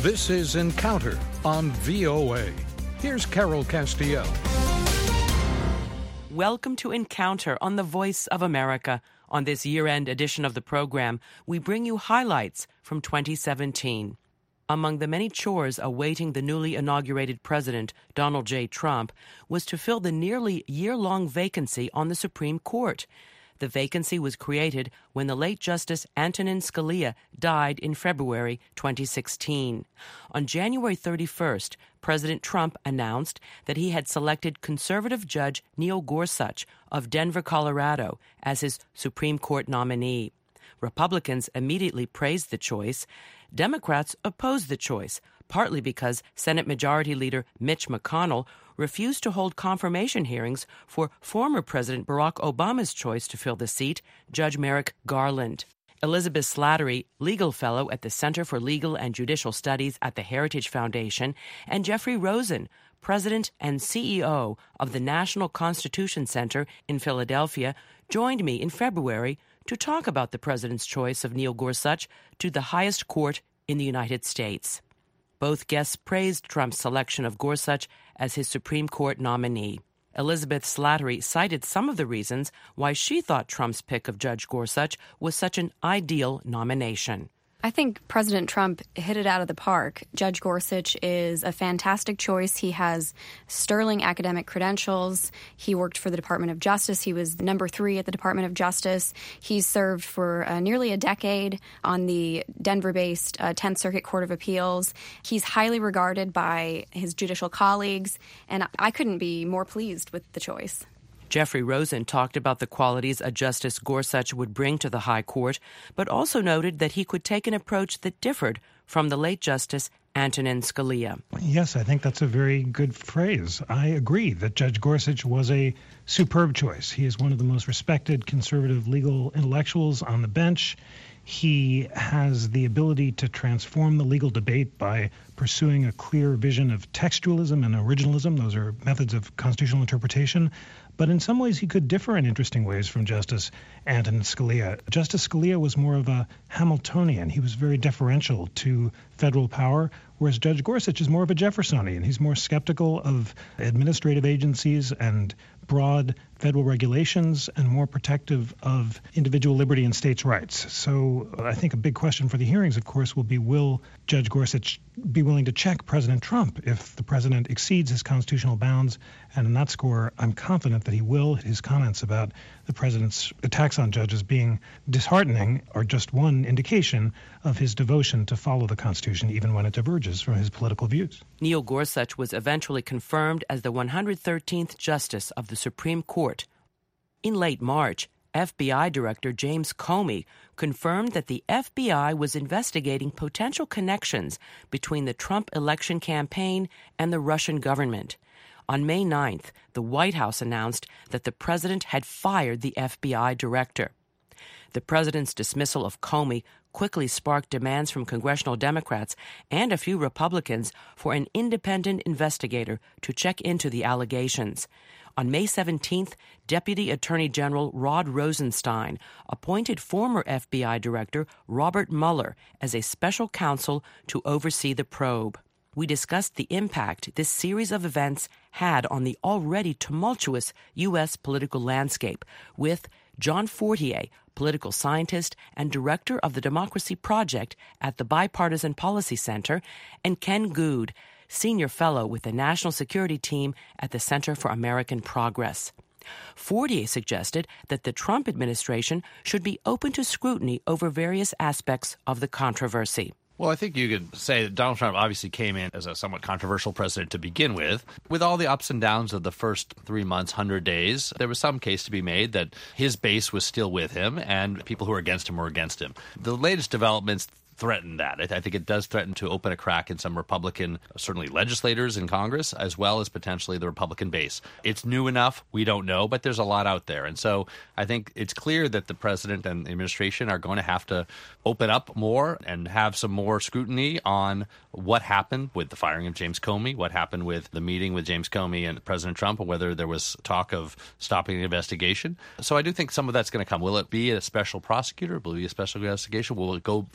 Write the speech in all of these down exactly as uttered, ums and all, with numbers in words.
This is Encounter on V O A. Here's Carol Castiel. Welcome to Encounter on the Voice of America. On this year-end edition of the program, we bring you highlights from twenty seventeen. Among the many chores awaiting the newly inaugurated President, Donald J. Trump, was to fill the nearly year-long vacancy on the Supreme Court. The vacancy was created when the late Justice Antonin Scalia died in February twenty sixteen. On January thirty-first, President Trump announced that he had selected conservative Judge Neil Gorsuch of Denver, Colorado, as his Supreme Court nominee. Republicans immediately praised the choice. Democrats opposed the choice, partly because Senate Majority Leader Mitch McConnell refused to hold confirmation hearings for former President Barack Obama's choice to fill the seat, Judge Merrick Garland. Elizabeth Slattery, legal fellow at the Center for Legal and Judicial Studies at the Heritage Foundation, and Jeffrey Rosen, president and C E O of the National Constitution Center in Philadelphia, joined me in February to talk about the president's choice of Neil Gorsuch to the highest court in the United States. Both guests praised Trump's selection of Gorsuch as his Supreme Court nominee. Elizabeth Slattery cited some of the reasons why she thought Trump's pick of Judge Gorsuch was such an ideal nomination. I think President Trump hit it out of the park. Judge Gorsuch is a fantastic choice. He has sterling academic credentials. He worked for the Department of Justice. He was number three at the Department of Justice. He's served for uh, nearly a decade on the Denver-based uh, tenth Circuit Court of Appeals. He's highly regarded by his judicial colleagues, and I couldn't be more pleased with the choice. Jeffrey Rosen talked about the qualities a Justice Gorsuch would bring to the High Court, but also noted that he could take an approach that differed from the late Justice Antonin Scalia. Yes, I think that's a very good phrase. I agree that Judge Gorsuch was a superb choice. He is one of the most respected conservative legal intellectuals on the bench. He has the ability to transform the legal debate by pursuing a clear vision of textualism and originalism. Those are methods of constitutional interpretation. But in some ways, he could differ in interesting ways from Justice Antonin Scalia. Justice Scalia was more of a Hamiltonian. He was very deferential to federal power, whereas Judge Gorsuch is more of a Jeffersonian. He's more skeptical of administrative agencies and broad federal regulations and more protective of individual liberty and states' rights. So I think a big question for the hearings, of course, will be, will Judge Gorsuch be willing to check President Trump if the president exceeds his constitutional bounds? And on that score, I'm confident that he will. His comments about the president's attacks on judges being disheartening are just one indication of his devotion to follow the Constitution, even when it diverges from his political views. Neil Gorsuch was eventually confirmed as the one hundred thirteenth Justice of the Supreme Court. In late March, F B I Director James Comey confirmed that the F B I was investigating potential connections between the Trump election campaign and the Russian government. On May ninth, the White House announced that the president had fired the F B I director. The president's dismissal of Comey quickly sparked demands from congressional Democrats and a few Republicans for an independent investigator to check into the allegations. On May seventeenth, Deputy Attorney General Rod Rosenstein appointed former F B I Director Robert Mueller as a special counsel to oversee the probe. We discussed the impact this series of events had on the already tumultuous U S political landscape with John Fortier, political scientist and director of the Democracy Project at the Bipartisan Policy Center, and Ken Goode, senior fellow with the National Security Team at the Center for American Progress. Fortier suggested that the Trump administration should be open to scrutiny over various aspects of the controversy. Well, I think you could say that Donald Trump obviously came in as a somewhat controversial president to begin with. With all the ups and downs of the first three months, one hundred days, there was some case to be made that his base was still with him and people who were against him were against him. The latest developments threaten that. I think it does threaten to open a crack in some Republican, certainly legislators in Congress, as well as potentially the Republican base. It's new enough, we don't know, but there's a lot out there. And so I think it's clear that the president and the administration are going to have to open up more and have some more scrutiny on what happened with the firing of James Comey, what happened with the meeting with James Comey and President Trump, and whether there was talk of stopping the investigation. So I do think some of that's going to come. Will it be a special prosecutor? Will it be a special investigation? Will it go further beyond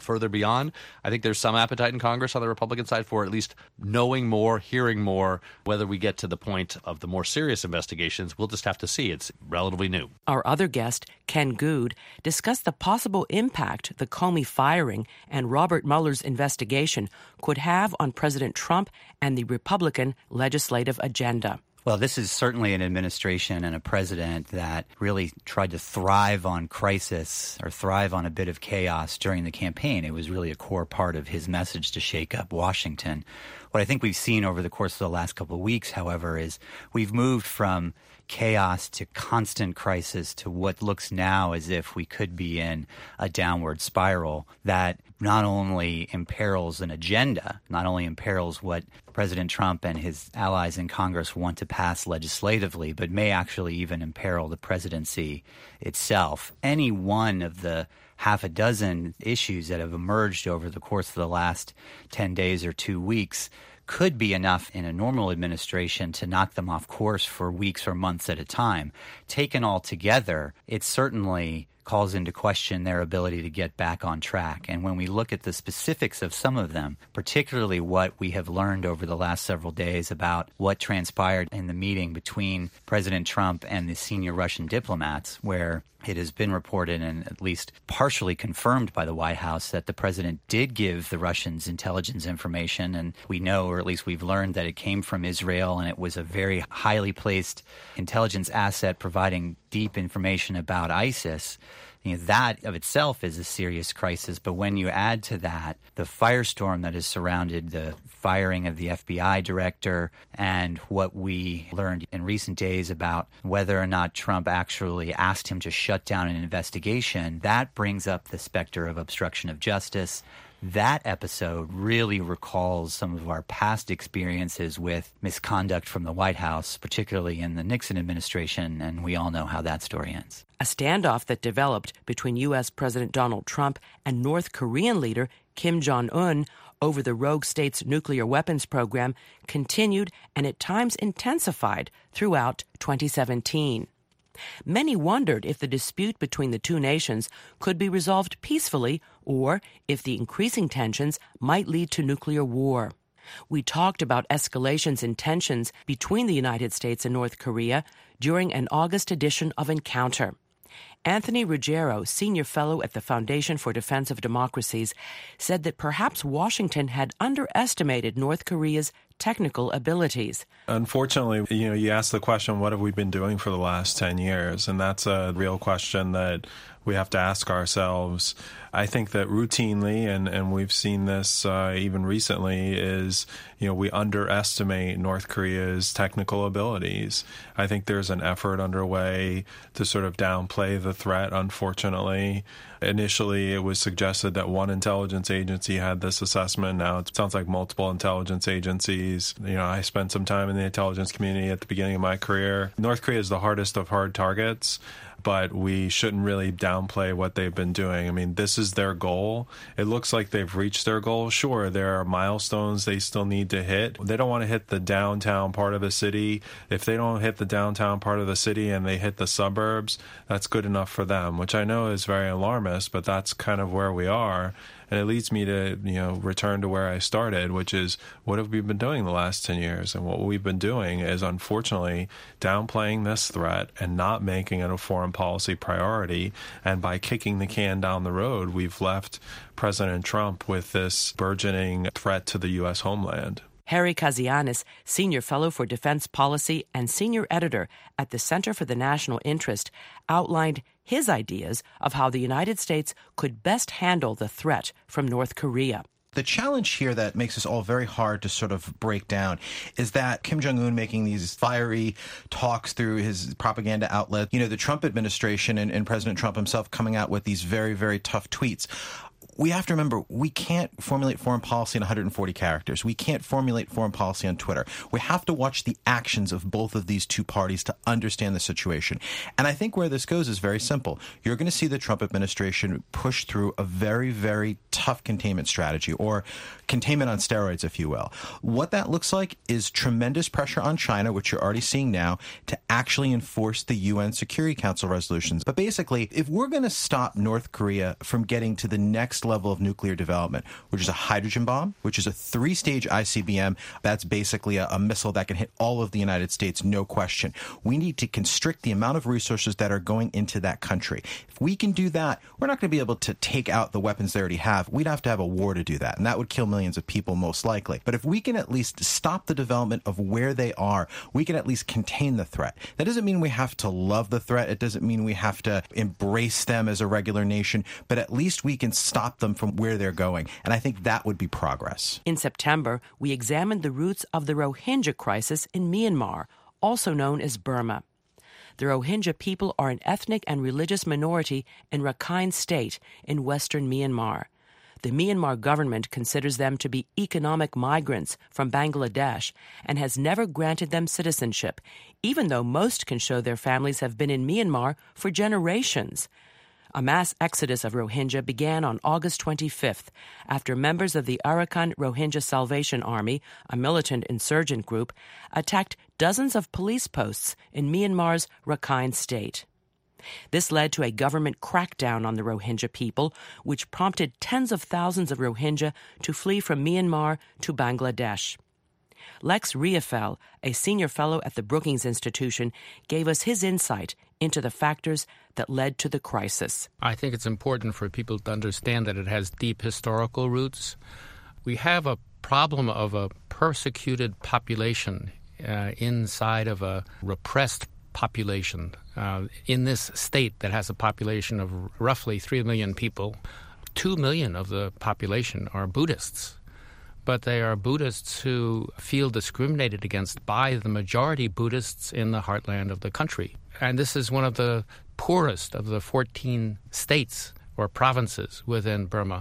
on. I think there's some appetite in Congress on the Republican side for at least knowing more, hearing more. Whether we get to the point of the more serious investigations, we'll just have to see. It's relatively new. Our other guest, Ken Goode, discussed the possible impact the Comey firing and Robert Mueller's investigation could have on President Trump and the Republican legislative agenda. Well, this is certainly an administration and a president that really tried to thrive on crisis or thrive on a bit of chaos during the campaign. It was really a core part of his message to shake up Washington. What I think we've seen over the course of the last couple of weeks, however, is we've moved from chaos to constant crisis to what looks now as if we could be in a downward spiral that not only imperils an agenda, not only imperils what President Trump and his allies in Congress want to pass legislatively, but may actually even imperil the presidency itself. Any one of the half a dozen issues that have emerged over the course of the last ten days or two weeks could be enough in a normal administration to knock them off course for weeks or months at a time. Taken all together, it certainly calls into question their ability to get back on track. And when we look at the specifics of some of them, particularly what we have learned over the last several days about what transpired in the meeting between President Trump and the senior Russian diplomats, where it has been reported and at least partially confirmed by the White House that the president did give the Russians intelligence information. And we know, or at least we've learned, that it came from Israel and it was a very highly placed intelligence asset providing deep information about ISIS. You know, that of itself is a serious crisis. But when you add to that the firestorm that has surrounded the firing of the F B I director and what we learned in recent days about whether or not Trump actually asked him to shut down an investigation, that brings up the specter of obstruction of justice. That episode really recalls some of our past experiences with misconduct from the White House, particularly in the Nixon administration, and we all know how that story ends. A standoff that developed between U S. President Donald Trump and North Korean leader Kim Jong-un over the rogue state's nuclear weapons program continued and at times intensified throughout twenty seventeen. Many wondered if the dispute between the two nations could be resolved peacefully or if the increasing tensions might lead to nuclear war. We talked about escalations in tensions between the United States and North Korea during an August edition of Encounter. Anthony Ruggiero, senior fellow at the Foundation for Defense of Democracies, said that perhaps Washington had underestimated North Korea's technical abilities. Unfortunately, you know, you ask the question, what have we been doing for the last ten years? And that's a real question that we have to ask ourselves. I think that routinely, and, and we've seen this uh, even recently, is, you know, we underestimate North Korea's technical abilities. I think there's an effort underway to sort of downplay the threat, unfortunately. Initially, it was suggested that one intelligence agency had this assessment. Now it sounds like multiple intelligence agencies. You know, I spent some time in the intelligence community at the beginning of my career. North Korea is the hardest of hard targets, but we shouldn't really downplay what they've been doing. I mean, this is their goal. It looks like they've reached their goal. Sure, there are milestones they still need to hit. They don't want to hit the downtown part of the city. If they don't hit the downtown part of the city and they hit the suburbs, that's good enough for them, which I know is very alarmist, but that's kind of where we are. And it leads me to, you know, return to where I started, which is what have we been doing the last ten years? And what we've been doing is, unfortunately, downplaying this threat and not making it a foreign policy priority. And by kicking the can down the road, we've left President Trump with this burgeoning threat to the U S homeland. Harry Kazianis, Senior Fellow for Defense Policy and Senior Editor at the Center for the National Interest, outlined his ideas of how the United States could best handle the threat from North Korea. The challenge here that makes this all very hard to sort of break down is that Kim Jong-un making these fiery talks through his propaganda outlet, you know, the Trump administration and, and President Trump himself coming out with these very, very tough tweets. We have to remember, we can't formulate foreign policy in one hundred forty characters. We can't formulate foreign policy on Twitter. We have to watch the actions of both of these two parties to understand the situation. And I think where this goes is very simple. You're going to see the Trump administration push through a very, very tough containment strategy, or containment on steroids, if you will. What that looks like is tremendous pressure on China, which you're already seeing now, to actually enforce the U N Security Council resolutions. But basically, if we're going to stop North Korea from getting to the next level of nuclear development, which is a hydrogen bomb, which is a three-stage I C B M. That's basically a, a missile that can hit all of the United States, no question. We need to constrict the amount of resources that are going into that country. If we can do that, we're not going to be able to take out the weapons they already have. We'd have to have a war to do that, and that would kill millions of people most likely. But if we can at least stop the development of where they are, we can at least contain the threat. That doesn't mean we have to love the threat. It doesn't mean we have to embrace them as a regular nation, but at least we can stop them from where they're going. And I think that would be progress. In September, we examined the roots of the Rohingya crisis in Myanmar, also known as Burma. The Rohingya people are an ethnic and religious minority in Rakhine State in western Myanmar. The Myanmar government considers them to be economic migrants from Bangladesh and has never granted them citizenship, even though most can show their families have been in Myanmar for generations. A mass exodus of Rohingya began on August twenty-fifth after members of the Arakan Rohingya Salvation Army, a militant insurgent group, attacked dozens of police posts in Myanmar's Rakhine State. This led to a government crackdown on the Rohingya people, which prompted tens of thousands of Rohingya to flee from Myanmar to Bangladesh. Lex Riefel, a senior fellow at the Brookings Institution, gave us his insight into the factors that led to the crisis. I think it's important for people to understand that it has deep historical roots. We have a problem of a persecuted population uh, inside of a repressed population. Uh, in this state that has a population of roughly three million people, two million of the population are Buddhists. But they are Buddhists who feel discriminated against by the majority Buddhists in the heartland of the country. And this is one of the poorest of the fourteen states or provinces within Burma.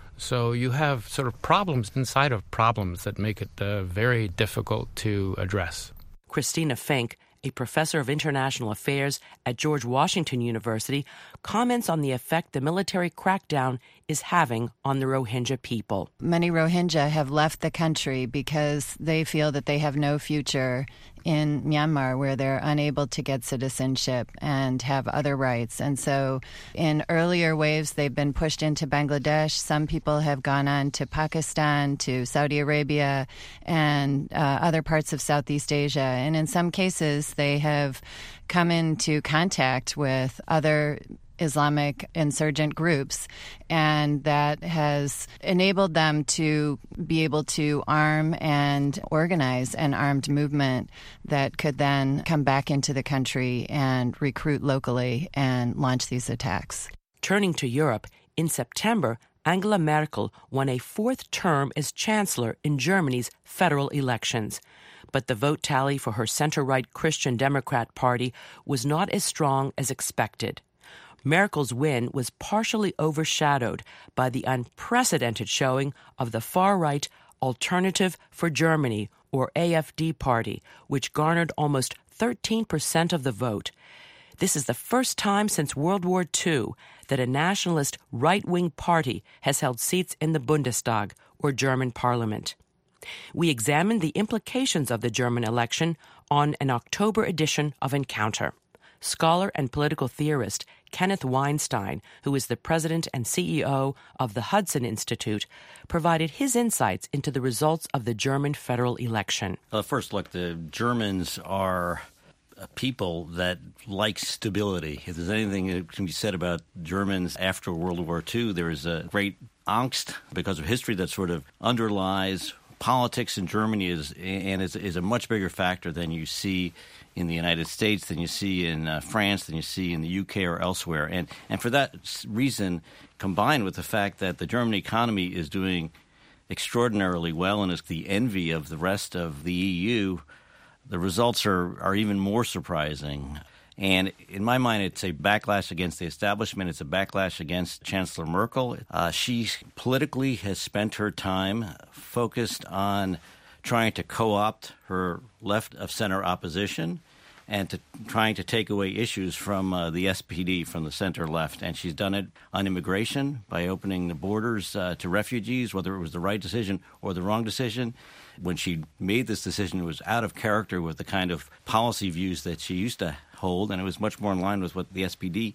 So you have sort of problems inside of problems that make it uh, very difficult to address. Christina Fink, a professor of international affairs at George Washington University, comments on the effect the military crackdown is having on the Rohingya people. Many Rohingya have left the country because they feel that they have no future in Myanmar, where they're unable to get citizenship and have other rights. And so in earlier waves, they've been pushed into Bangladesh. Some people have gone on to Pakistan, to Saudi Arabia, and uh, other parts of Southeast Asia. And in some cases, they have come into contact with other Islamic insurgent groups, and that has enabled them to be able to arm and organize an armed movement that could then come back into the country and recruit locally and launch these attacks. Turning to Europe, in September, Angela Merkel won a fourth term as chancellor in Germany's federal elections. But the vote tally for her center-right Christian Democrat Party was not as strong as expected. Merkel's win was partially overshadowed by the unprecedented showing of the far-right Alternative for Germany, or A F D party, which garnered almost thirteen percent of the vote. This is the first time since World War Two that a nationalist right-wing party has held seats in the Bundestag, or German parliament. We examined the implications of the German election on an October edition of Encounter. Scholar and political theorist Kenneth Weinstein, who is the president and C E O of the Hudson Institute, provided his insights into the results of the German federal election. Uh, first, look, the Germans are a people that like stability. If there's anything that can be said about Germans after World War Two, there is a great angst because of history that sort of underlies politics in Germany is and is, is a much bigger factor than you see in the United States, than you see in uh, France, than you see in the U K or elsewhere. And and for that reason, combined with the fact that the German economy is doing extraordinarily well and is the envy of the rest of the E U, the results are, are even more surprising. And in my mind, it's a backlash against the establishment. It's a backlash against Chancellor Merkel. Uh, she politically has spent her time focused on trying to co-opt her left-of-center opposition and to trying to take away issues from uh, the S P D, from the center-left. And she's done it on immigration by opening the borders uh, to refugees, whether it was the right decision or the wrong decision. When she made this decision, it was out of character with the kind of policy views that she used to hold, and it was much more in line with what the S P D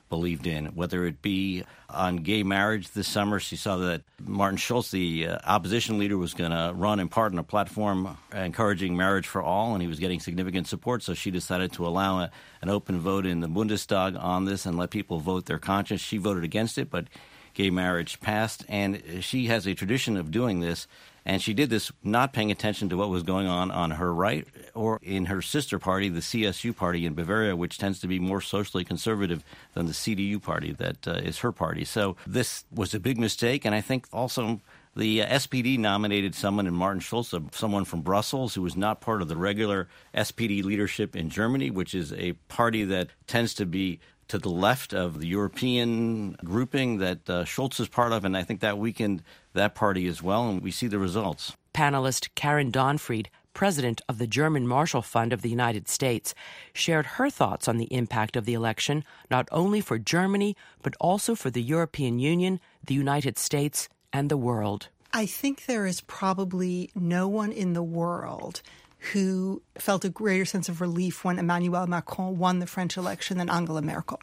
believed in, whether it be on gay marriage this summer. She saw that Martin Schulz, the uh, opposition leader, was going to run in part on a platform encouraging marriage for all, and he was getting significant support, so she decided to allow a, an open vote in the Bundestag on this and let people vote their conscience. She voted against it, but gay marriage passed, and she has a tradition of doing this. And she did this not paying attention to what was going on on her right or in her sister party, the C S U party in Bavaria, which tends to be more socially conservative than the C D U party that uh, is her party. So this was a big mistake. And I think also the uh, S P D nominated someone in Martin Schulz, someone from Brussels, who was not part of the regular S P D leadership in Germany, which is a party that tends to be to the left of the European grouping that uh, Schulz is part of, and I think that weakened that party as well, and we see the results. Panelist Karen Donfried, president of the German Marshall Fund of the United States, shared her thoughts on the impact of the election, not only for Germany, but also for the European Union, the United States, and the world. I think there is probably no one in the world who felt a greater sense of relief when Emmanuel Macron won the French election than Angela Merkel,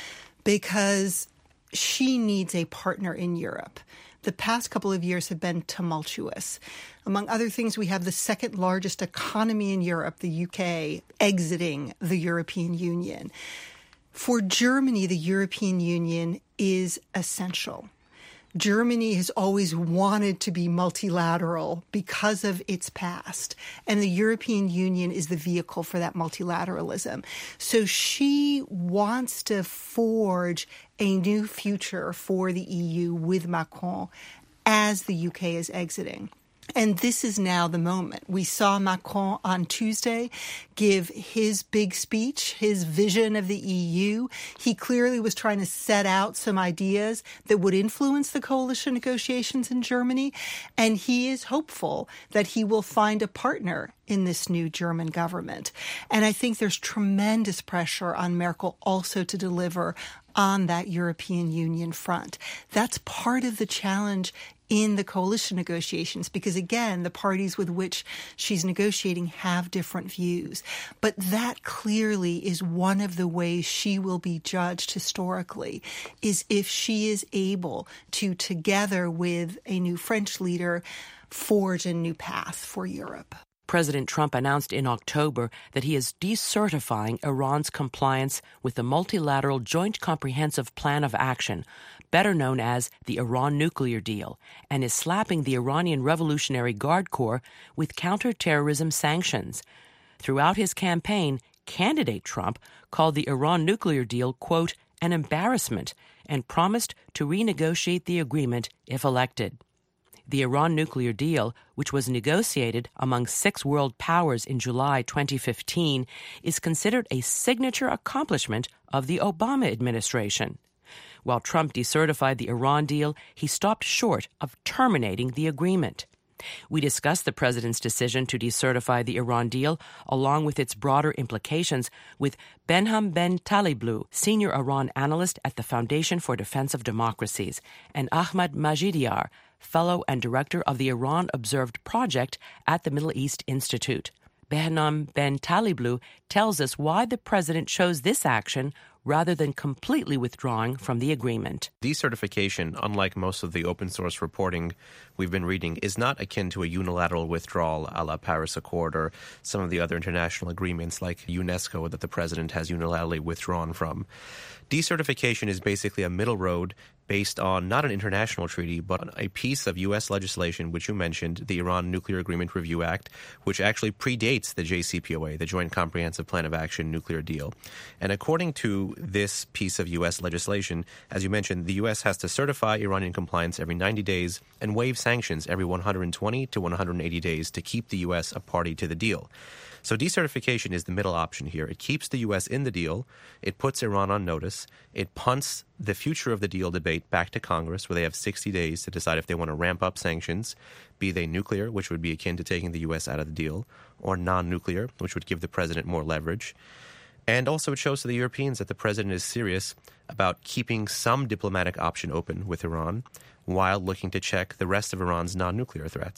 because she needs a partner in Europe. The past couple of years have been tumultuous. Among other things, we have the second largest economy in Europe, the U K, exiting the European Union. For Germany, the European Union is essential. Germany has always wanted to be multilateral because of its past, and the European Union is the vehicle for that multilateralism. So she wants to forge a new future for the E U with Macron as the U K is exiting. And this is now the moment. We saw Macron on Tuesday give his big speech, his vision of the E U. He clearly was trying to set out some ideas that would influence the coalition negotiations in Germany. And he is hopeful that he will find a partner in this new German government. And I think there's tremendous pressure on Merkel also to deliver on that European Union front. That's part of the challenge in the coalition negotiations, because, again, the parties with which she's negotiating have different views. But that clearly is one of the ways she will be judged historically, is if she is able to, together with a new French leader, forge a new path for Europe. President Trump announced in October that he is decertifying Iran's compliance with the Multilateral Joint Comprehensive Plan of Action, better known as the Iran nuclear deal, and is slapping the Iranian Revolutionary Guard Corps with counterterrorism sanctions. Throughout his campaign, candidate Trump called the Iran nuclear deal, quote, an embarrassment, and promised to renegotiate the agreement if elected. The Iran nuclear deal, which was negotiated among six world powers in July twenty fifteen, is considered a signature accomplishment of the Obama administration. While Trump decertified the Iran deal, he stopped short of terminating the agreement. We discussed the president's decision to decertify the Iran deal, along with its broader implications, with Benham Ben Taliblu, senior Iran analyst at the Foundation for Defense of Democracies, and Ahmad Majidiar, fellow and director of the Iran Observed Project at the Middle East Institute. Behnam Ben Taliblu tells us why the president chose this action rather than completely withdrawing from the agreement. Decertification, unlike most of the open source reporting we've been reading, is not akin to a unilateral withdrawal a la Paris Accord or some of the other international agreements like UNESCO that the president has unilaterally withdrawn from. Decertification is basically a middle road based on not an international treaty, but on a piece of U S legislation, which you mentioned, the Iran Nuclear Agreement Review Act, which actually predates the J C P O A, the Joint Comprehensive Plan of Action nuclear deal. And according to this piece of U S legislation, as you mentioned, the U S has to certify Iranian compliance every ninety days and waive sanctions every one hundred twenty to one hundred eighty days to keep the U S a party to the deal. So decertification is the middle option here. It keeps the U S in the deal. It puts Iran on notice. It punts the future of the deal debate back to Congress, where they have sixty days to decide if they want to ramp up sanctions, be they nuclear, which would be akin to taking the U S out of the deal, or non-nuclear, which would give the president more leverage. And also it shows to the Europeans that the president is serious about keeping some diplomatic option open with Iran while looking to check the rest of Iran's non-nuclear threats.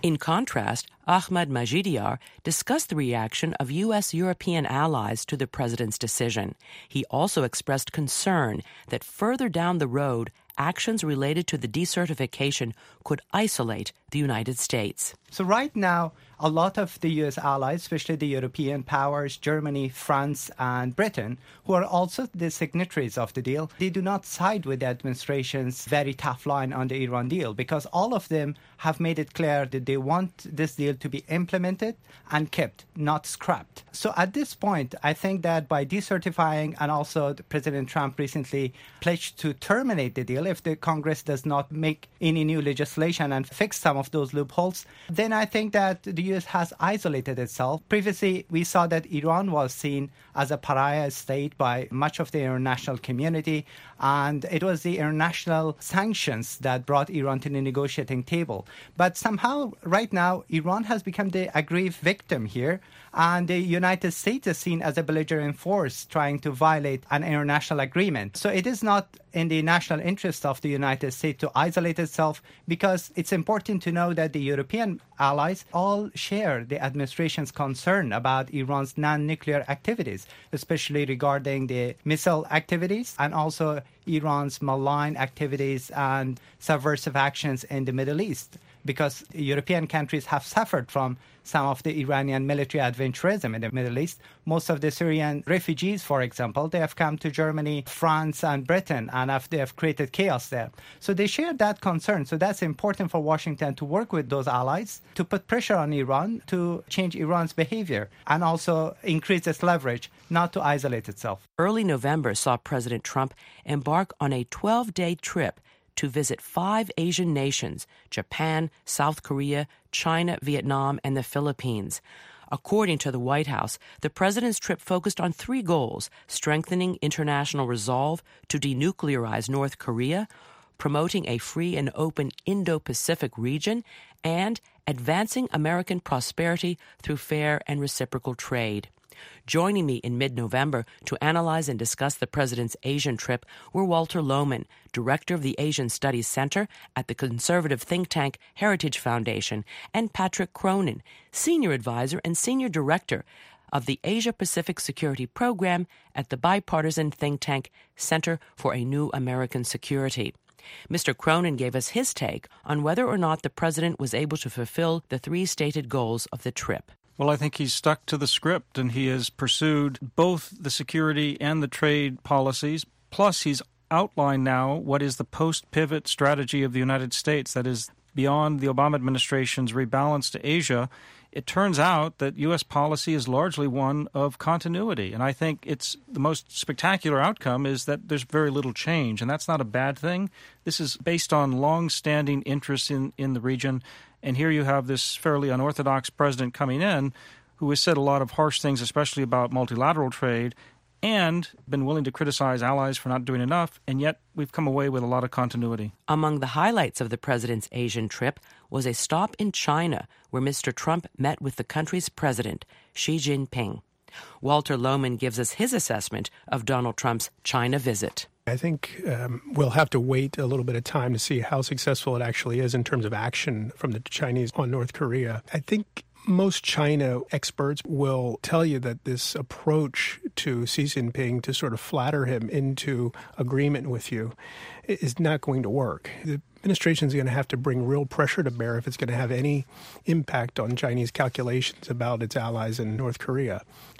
In contrast, Ahmad Majidiar discussed the reaction of U S European allies to the president's decision. He also expressed concern that further down the road, actions related to the decertification could isolate the United States. So right now, a lot of the U S allies, especially the European powers, Germany, France, and Britain, who are also the signatories of the deal, they do not side with the administration's very tough line on the Iran deal because all of them have made it clear that they want this deal to be implemented and kept, not scrapped. So at this point, I think that by decertifying, and also President Trump recently pledged to terminate the deal if the Congress does not make any new legislation and fix some of those loopholes, then I think that the U S has isolated itself. Previously, we saw that Iran was seen as a pariah state by much of the international community, and it was the international sanctions that brought Iran to the negotiating table. But somehow, right now, Iran has become the aggrieved victim here, and the United States is seen as a belligerent force trying to violate an international agreement. So it is not in the national interest of the United States to isolate itself, because it's important to know that the European allies all share the administration's concern about Iran's non-nuclear activities, especially regarding the missile activities and also Iran's malign activities and subversive actions in the Middle East, because European countries have suffered from some of the Iranian military adventurism in the Middle East. Most of the Syrian refugees, for example, they have come to Germany, France, and Britain, and have, they have created chaos there. So they share that concern. So that's important for Washington to work with those allies to put pressure on Iran to change Iran's behavior and also increase its leverage, not to isolate itself. Early November saw President Trump embark on a twelve-day trip to visit five Asian nations: Japan, South Korea, China, Vietnam, and the Philippines. According to the White House, the president's trip focused on three goals: strengthening international resolve to denuclearize North Korea, promoting a free and open Indo-Pacific region, and advancing American prosperity through fair and reciprocal trade. Joining me in mid-November to analyze and discuss the president's Asian trip were Walter Lohman, director of the Asian Studies Center at the conservative think tank Heritage Foundation, and Patrick Cronin, senior advisor and senior director of the Asia-Pacific Security Program at the bipartisan think tank Center for a New American Security. Mister Cronin gave us his take on whether or not the president was able to fulfill the three stated goals of the trip. Well, I think he's stuck to the script, and he has pursued both the security and the trade policies. Plus, he's outlined now what is the post-pivot strategy of the United States, that is, beyond the Obama administration's rebalance to Asia. It turns out that U S policy is largely one of continuity, and I think it's the most spectacular outcome is that there's very little change, and that's not a bad thing. This is based on long-standing interests in, in the region. And here you have this fairly unorthodox president coming in who has said a lot of harsh things, especially about multilateral trade, and been willing to criticize allies for not doing enough, and yet we've come away with a lot of continuity. Among the highlights of the president's Asian trip was a stop in China, where Mister Trump met with the country's president, Xi Jinping. Walter Lohman gives us his assessment of Donald Trump's China visit. I think um, we'll have to wait a little bit of time to see how successful it actually is in terms of action from the Chinese on North Korea. I think most China experts will tell you that this approach to Xi Jinping to sort of flatter him into agreement with you is not going to work. The administration is going to have to bring real pressure to bear if it's going to have any impact on Chinese calculations about its allies in North Korea.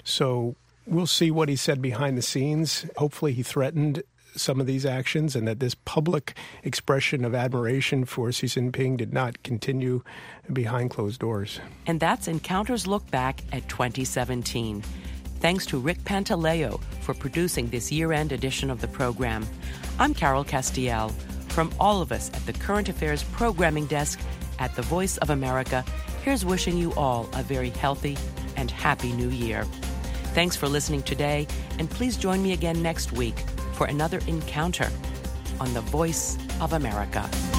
So we'll see what he said behind the scenes. Hopefully he threatened some of these actions, and that this public expression of admiration for Xi Jinping did not continue behind closed doors. And that's Encounters Look Back at twenty seventeen. Thanks to Rick Pantaleo for producing this year-end edition of the program. I'm Carol Castiel. From all of us at the Current Affairs Programming Desk at the Voice of America, here's wishing you all a very healthy and happy new year. Thanks for listening today, and please join me again next week for another encounter on the Voice of America.